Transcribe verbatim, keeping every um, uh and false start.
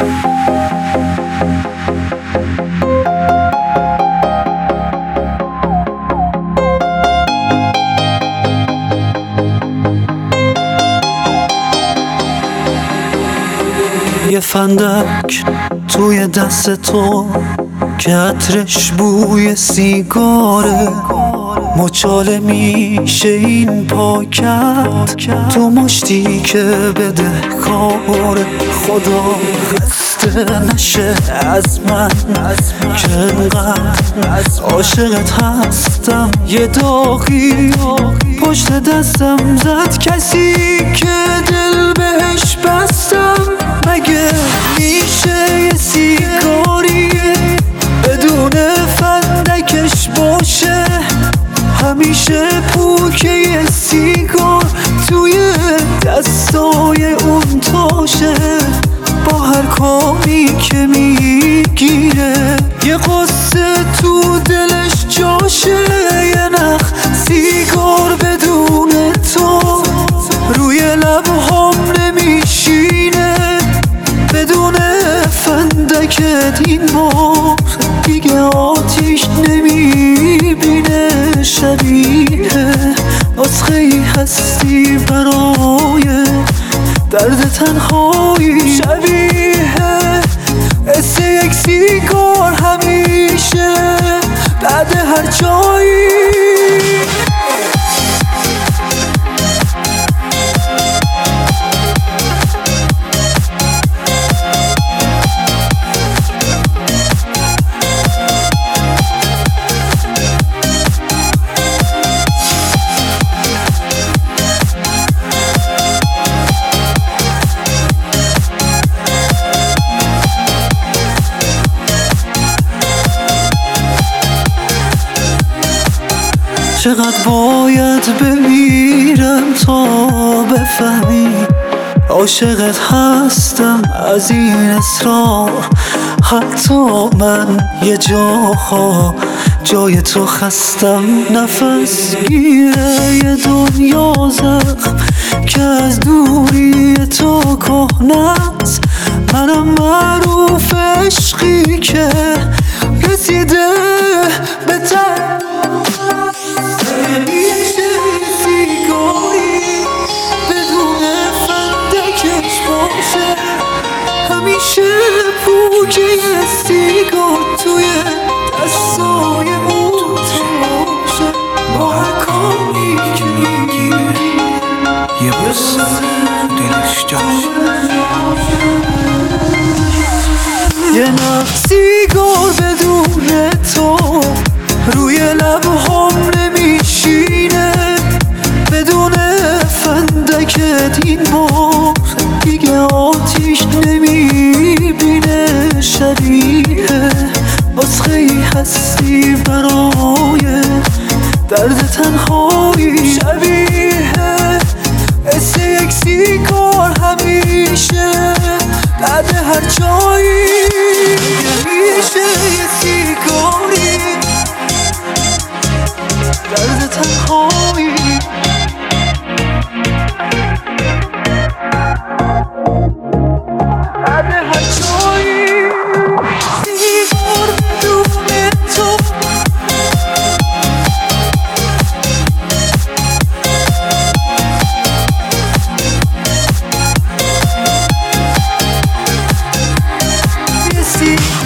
یه فندک توی دست تو که عطرش بوی سیگاره، مچاله میشه این پاکت تو مشتی که بده کاره. خدا خسته نشه از من که انقدر عاشقت هستم. یه داغی پشت دستم زد کسی که دل بهش بستم. مگه میشه یه سیگاری بدون فندکش باشه؟ همیشه پوکه یه سیگار توی دستای اون تاشه. با هر کاری که میگیره یه قصه تو دلش جاشه. یه نخ سیگار بدون تو روی لبهام نمیشینه. بدون فندکت این بار دیگه آتیش نمیبینه. شبیه نسخه ای هستی برای درد تنهایی. شبیه حس یک سیگار همیشه بعد هر جایی. چقدر باید بمیرم تا بفهمی عاشقت هستم از این اصرار. حتی من یه جاها جای تو خستم. نفس گیره یه دنیا زخم که از دوری تو کهنه‌ست. منم معروف عشقی که رسیده به ته. همیشه سیگاری بدون فندکش باشه. همیشه پوکه سیگار توی دستای اون باشه. با هر کاری که میگیره یه قصه دلش جاشه. یه نخ سیگار بدون تو روی لبهام نمیشینه. بدون فندکت این بار دیگه آتیش نمیبینه. شبیه نسخه ای هستی برای درد تنهایی. شبیه حس یک سیگار همیشه بعد هر جایی. میشه یه سیگاری درد تنهایی. بعد هر جایی سیگار بدون تو. یه سیگار